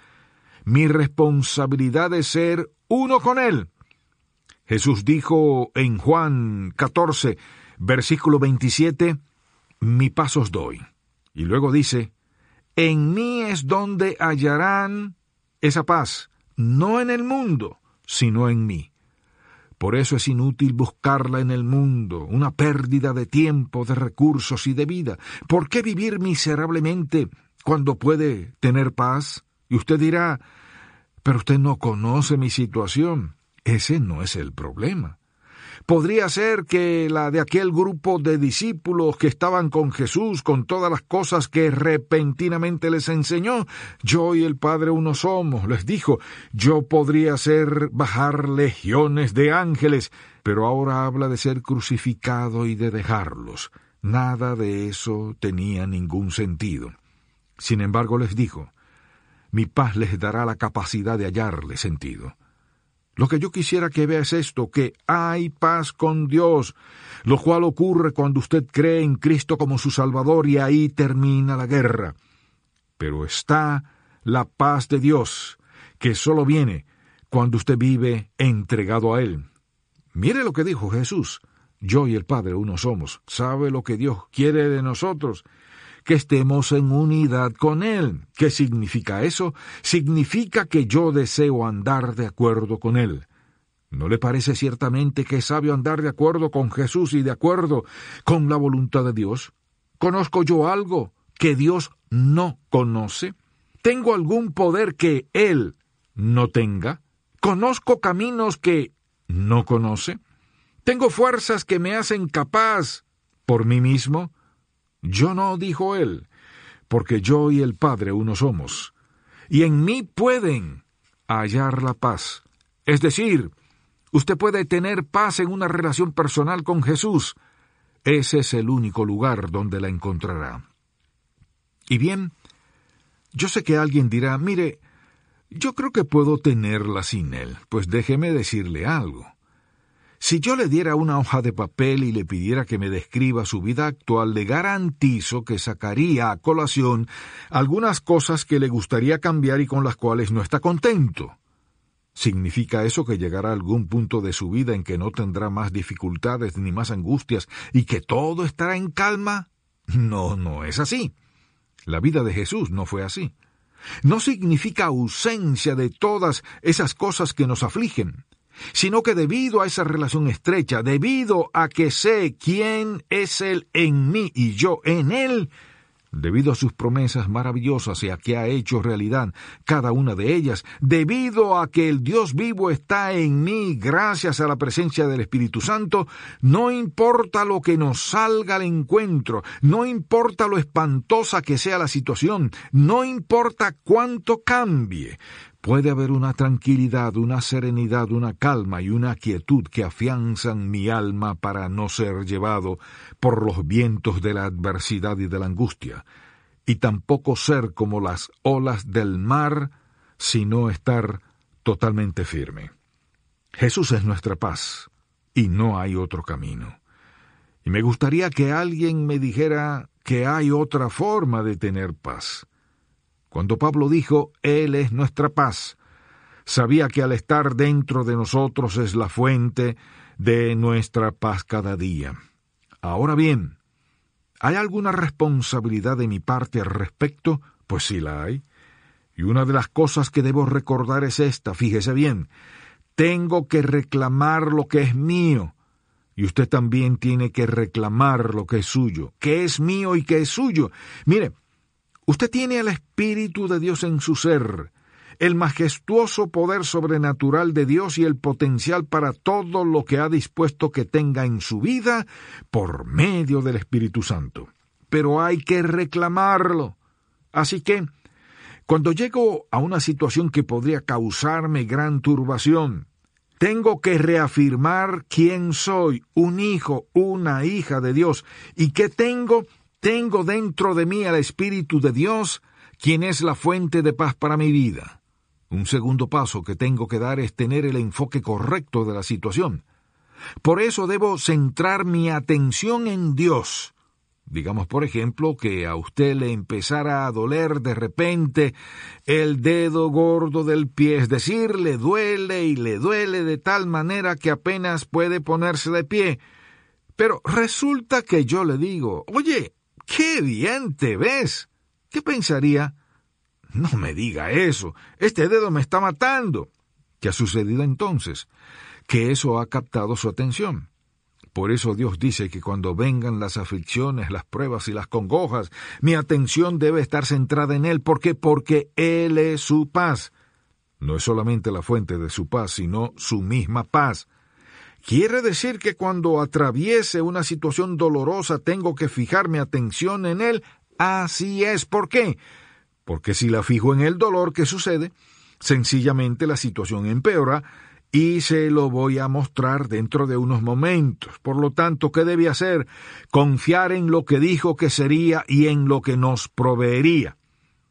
Mi responsabilidad es ser uno con Él. Jesús dijo en Juan 14, versículo 27, mi paz os doy. Y luego dice, en mí es donde hallarán esa paz, no en el mundo, sino en mí. Por eso es inútil buscarla en el mundo, una pérdida de tiempo, de recursos y de vida. ¿Por qué vivir miserablemente cuando puede tener paz? Y usted dirá, pero usted no conoce mi situación. Ese no es el problema. Podría ser que la de aquel grupo de discípulos que estaban con Jesús, con todas las cosas que repentinamente les enseñó. Yo y el Padre uno somos, les dijo. Yo podría hacer bajar legiones de ángeles, pero ahora habla de ser crucificado y de dejarlos. Nada de eso tenía ningún sentido. Sin embargo, les dijo, mi paz les dará la capacidad de hallarle sentido. Lo que yo quisiera que vea es esto, que hay paz con Dios, lo cual ocurre cuando usted cree en Cristo como su Salvador y ahí termina la guerra. Pero está la paz de Dios, que solo viene cuando usted vive entregado a Él. Mire lo que dijo Jesús, yo y el Padre uno somos. ¿Sabe lo que Dios quiere de nosotros? Que estemos en unidad con Él. ¿Qué significa eso? Significa que yo deseo andar de acuerdo con Él. ¿No le parece ciertamente que es sabio andar de acuerdo con Jesús y de acuerdo con la voluntad de Dios? ¿Conozco yo algo que Dios no conoce? ¿Tengo algún poder que Él no tenga? ¿Conozco caminos que no conoce? ¿Tengo fuerzas que me hacen capaz por mí mismo? Yo no, dijo él, porque yo y el Padre uno somos, y en mí pueden hallar la paz. Es decir, usted puede tener paz en una relación personal con Jesús. Ese es el único lugar donde la encontrará. Y bien, yo sé que alguien dirá, mire, yo creo que puedo tenerla sin él. Pues déjeme decirle algo. Si yo le diera una hoja de papel y le pidiera que me describa su vida actual, le garantizo que sacaría a colación algunas cosas que le gustaría cambiar y con las cuales no está contento. ¿Significa eso que llegará a algún punto de su vida en que no tendrá más dificultades ni más angustias y que todo estará en calma? No, no es así. La vida de Jesús no fue así. No significa ausencia de todas esas cosas que nos afligen, sino que debido a esa relación estrecha, debido a que sé quién es Él en mí y yo en Él, debido a sus promesas maravillosas y a que ha hecho realidad cada una de ellas, debido a que el Dios vivo está en mí gracias a la presencia del Espíritu Santo, no importa lo que nos salga al encuentro, no importa lo espantosa que sea la situación, no importa cuánto cambie, puede haber una tranquilidad, una serenidad, una calma y una quietud que afianzan mi alma para no ser llevado por los vientos de la adversidad y de la angustia, y tampoco ser como las olas del mar, sino estar totalmente firme. Jesús es nuestra paz, y no hay otro camino. Y me gustaría que alguien me dijera que hay otra forma de tener paz. Cuando Pablo dijo, Él es nuestra paz, sabía que al estar dentro de nosotros es la fuente de nuestra paz cada día. Ahora bien, ¿hay alguna responsabilidad de mi parte al respecto? Pues sí la hay. Y una de las cosas que debo recordar es esta, fíjese bien, tengo que reclamar lo que es mío, y usted también tiene que reclamar lo que es suyo, que es mío y que es suyo. Mire, usted tiene el Espíritu de Dios en su ser, el majestuoso poder sobrenatural de Dios y el potencial para todo lo que ha dispuesto que tenga en su vida por medio del Espíritu Santo. Pero hay que reclamarlo. Así que, cuando llego a una situación que podría causarme gran turbación, tengo que reafirmar quién soy, un hijo, una hija de Dios, y que tengo dentro de mí al Espíritu de Dios, quien es la fuente de paz para mi vida. Un segundo paso que tengo que dar es tener el enfoque correcto de la situación. Por eso debo centrar mi atención en Dios. Digamos, por ejemplo, que a usted le empezara a doler de repente el dedo gordo del pie, es decir, le duele y le duele de tal manera que apenas puede ponerse de pie. Pero resulta que yo le digo, oye, ¡qué bien te ves! ¿Qué pensaría? No me diga eso, este dedo me está matando. ¿Qué ha sucedido entonces? Que eso ha captado su atención. Por eso Dios dice que cuando vengan las aflicciones, las pruebas y las congojas, mi atención debe estar centrada en Él. ¿Por qué? Porque Él es su paz. No es solamente la fuente de su paz, sino su misma paz. Quiere decir que cuando atraviese una situación dolorosa tengo que fijar mi atención en Él. Así es. ¿Por qué? Porque si la fijo en el dolor, ¿qué sucede? Sencillamente la situación empeora y se lo voy a mostrar dentro de unos momentos. Por lo tanto, ¿qué debe hacer? Confiar en lo que dijo que sería y en lo que nos proveería.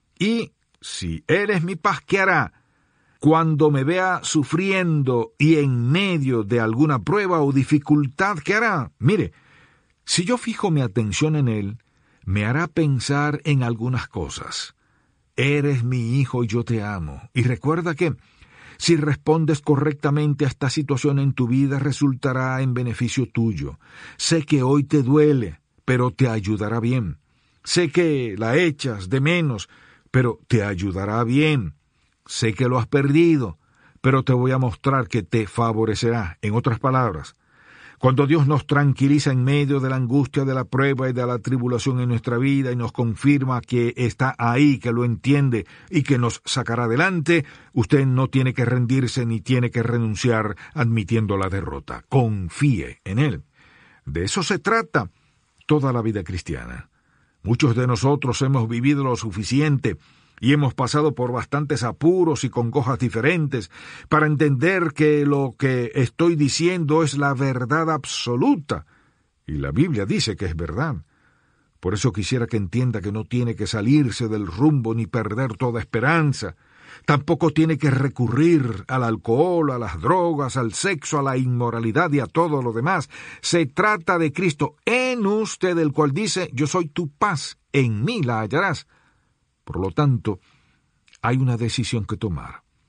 Y si Él es mi paz, ¿qué hará? Cuando me vea sufriendo y en medio de alguna prueba o dificultad, ¿qué hará? Mire, si yo fijo mi atención en Él, me hará pensar en algunas cosas. Eres mi hijo y yo te amo. Y recuerda que, si respondes correctamente a esta situación en tu vida, resultará en beneficio tuyo. Sé que hoy te duele, pero te ayudará bien. Sé que la echas de menos, pero te ayudará bien. Sé que lo has perdido, pero te voy a mostrar que te favorecerá. En otras palabras, cuando Dios nos tranquiliza en medio de la angustia, de la prueba y de la tribulación en nuestra vida y nos confirma que está ahí, que lo entiende y que nos sacará adelante, usted no tiene que rendirse ni tiene que renunciar admitiendo la derrota. Confíe en Él. De eso se trata toda la vida cristiana. Muchos de nosotros hemos vivido lo suficiente y hemos pasado por bastantes apuros y congojas diferentes para entender que lo que estoy diciendo es la verdad absoluta. Y la Biblia dice que es verdad. Por eso quisiera que entienda que no tiene que salirse del rumbo ni perder toda esperanza. Tampoco tiene que recurrir al alcohol, a las drogas, al sexo, a la inmoralidad y a todo lo demás. Se trata de Cristo en usted, el cual dice, yo soy tu paz, en mí la hallarás. Por lo tanto, hay una decisión que tomar.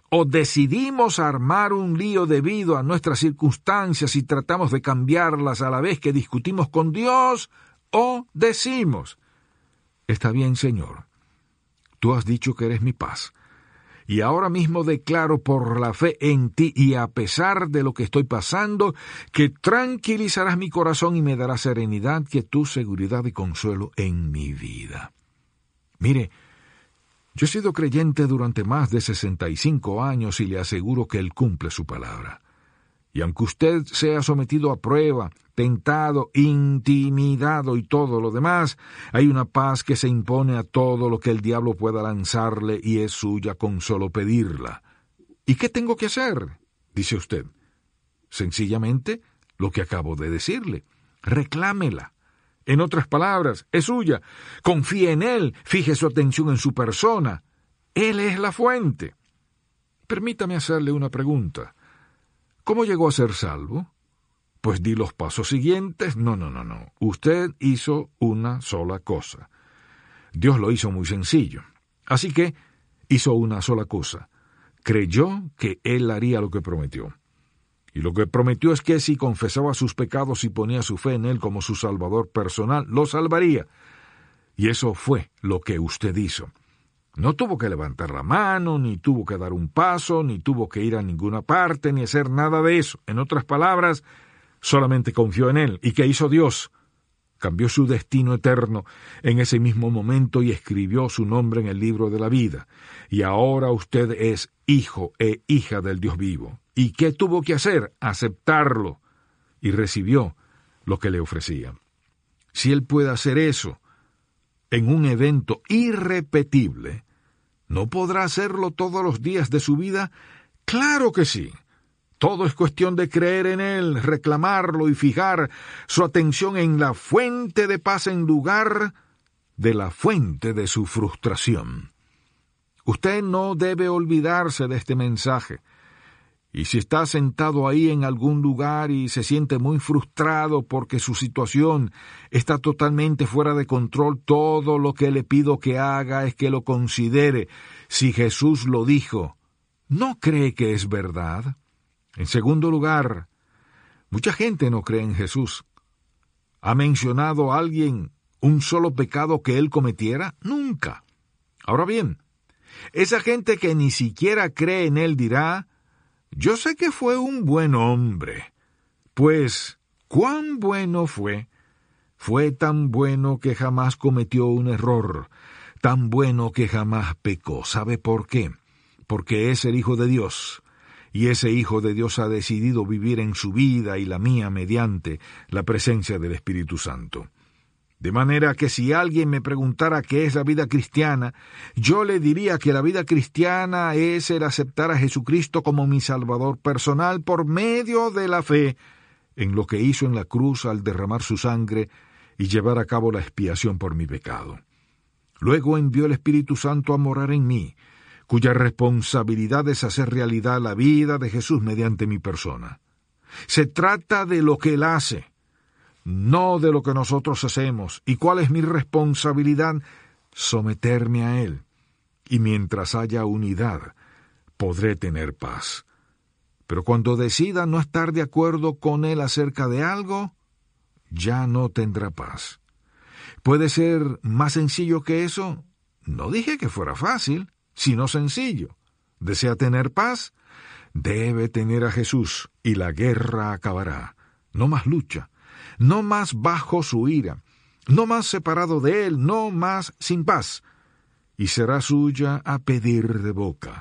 o decidimos armar un lío debido a nuestras circunstancias y tratamos de cambiarlas a la vez que discutimos con Dios, o decimos: está bien, Señor, tú has dicho que eres mi paz, y ahora mismo declaro por la fe en ti y a pesar de lo que estoy pasando, que tranquilizarás mi corazón y me darás serenidad, quietud, seguridad y consuelo en mi vida. Mire, yo he sido creyente durante más de 65 años y le aseguro que Él cumple su palabra. Y aunque usted sea sometido a prueba, tentado, intimidado y todo lo demás, hay una paz que se impone a todo lo que el diablo pueda lanzarle y es suya con solo pedirla. ¿Y qué tengo que hacer?, dice usted. Sencillamente lo que acabo de decirle. Reclámela. En otras palabras, es suya. Confíe en Él, fije su atención en su persona. Él es la fuente. Permítame hacerle una pregunta. ¿Cómo llegó a ser salvo? Pues di los pasos siguientes. No. Usted hizo una sola cosa. Dios lo hizo muy sencillo. Así que hizo una sola cosa. Creyó que Él haría lo que prometió. Y lo que prometió es que si confesaba sus pecados y ponía su fe en Él como su Salvador personal, lo salvaría. Y eso fue lo que usted hizo. No tuvo que levantar la mano, ni tuvo que dar un paso, ni tuvo que ir a ninguna parte, ni hacer nada de eso. En otras palabras, solamente confió en Él. ¿Y qué hizo Dios? Cambió su destino eterno en ese mismo momento y escribió su nombre en el libro de la vida. Y ahora usted es hijo e hija del Dios vivo. ¿Y qué tuvo que hacer? Aceptarlo. Y recibió lo que le ofrecía. Si Él puede hacer eso en un evento irrepetible, ¿no podrá hacerlo todos los días de su vida? ¡Claro que sí! Todo es cuestión de creer en Él, reclamarlo y fijar su atención en la fuente de paz en lugar de la fuente de su frustración. Usted no debe olvidarse de este mensaje. Y si está sentado ahí en algún lugar y se siente muy frustrado porque su situación está totalmente fuera de control, todo lo que le pido que haga es que lo considere. Si Jesús lo dijo, ¿no cree que es verdad? En segundo lugar, mucha gente no cree en Jesús. ¿Ha mencionado a alguien un solo pecado que él cometiera? Nunca. Ahora bien, esa gente que ni siquiera cree en él dirá: yo sé que fue un buen hombre. Pues, ¿cuán bueno fue? Fue tan bueno que jamás cometió un error, tan bueno que jamás pecó. ¿Sabe por qué? Porque es el Hijo de Dios. Y ese Hijo de Dios ha decidido vivir en su vida y la mía mediante la presencia del Espíritu Santo. De manera que si alguien me preguntara qué es la vida cristiana, yo le diría que la vida cristiana es el aceptar a Jesucristo como mi Salvador personal por medio de la fe en lo que hizo en la cruz al derramar su sangre y llevar a cabo la expiación por mi pecado. Luego envió el Espíritu Santo a morar en mí, cuya responsabilidad es hacer realidad la vida de Jesús mediante mi persona. Se trata de lo que Él hace, no de lo que nosotros hacemos. ¿Y cuál es mi responsabilidad? Someterme a Él. Y mientras haya unidad, podré tener paz. Pero cuando decida no estar de acuerdo con Él acerca de algo, ya no tendrá paz. ¿Puede ser más sencillo que eso? No dije que fuera fácil, sino sencillo. ¿Desea tener paz? Debe tener a Jesús, y la guerra acabará. No más lucha. No más bajo su ira, no más separado de Él, no más sin paz, y será suya a pedir de boca.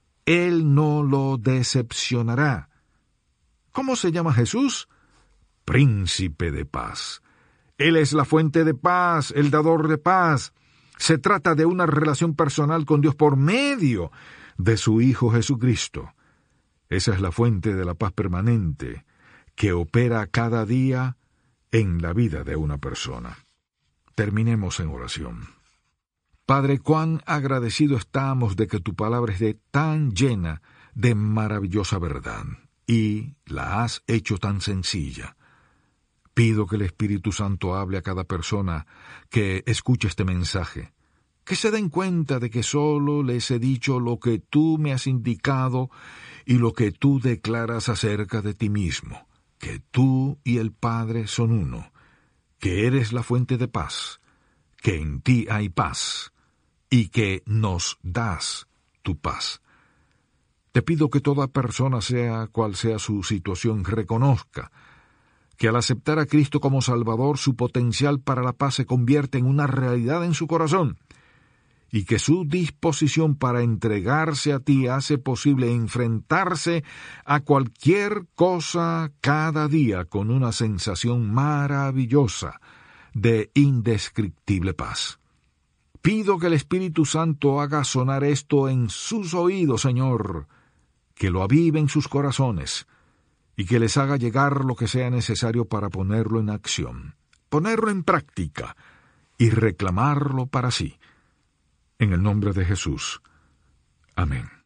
Él no lo decepcionará. ¿Cómo se llama Jesús? Príncipe de paz. Él es la fuente de paz, el dador de paz. Se trata de una relación personal con Dios por medio de su Hijo Jesucristo. Esa es la fuente de la paz permanente que opera cada día en la vida de una persona. Terminemos en oración. Padre, cuán agradecido estamos de que tu palabra esté tan llena de maravillosa verdad y la has hecho tan sencilla. Pido que el Espíritu Santo hable a cada persona que escuche este mensaje que se den cuenta de que solo les he dicho lo que tú me has indicado y lo que tú declaras acerca de ti mismo, que tú y el Padre son uno, que eres la fuente de paz, que en ti hay paz y que nos das tu paz. Te pido que toda persona, sea cual sea su situación, reconozca que al aceptar a Cristo como Salvador, su potencial para la paz se convierte en una realidad en su corazón, y que su disposición para entregarse a ti hace posible enfrentarse a cualquier cosa cada día con una sensación maravillosa de indescriptible paz. Pido que el Espíritu Santo haga sonar esto en sus oídos, Señor, que lo avive en sus corazones y que les haga llegar lo que sea necesario para ponerlo en acción, ponerlo en práctica y reclamarlo para sí. En el nombre de Jesús. Amén.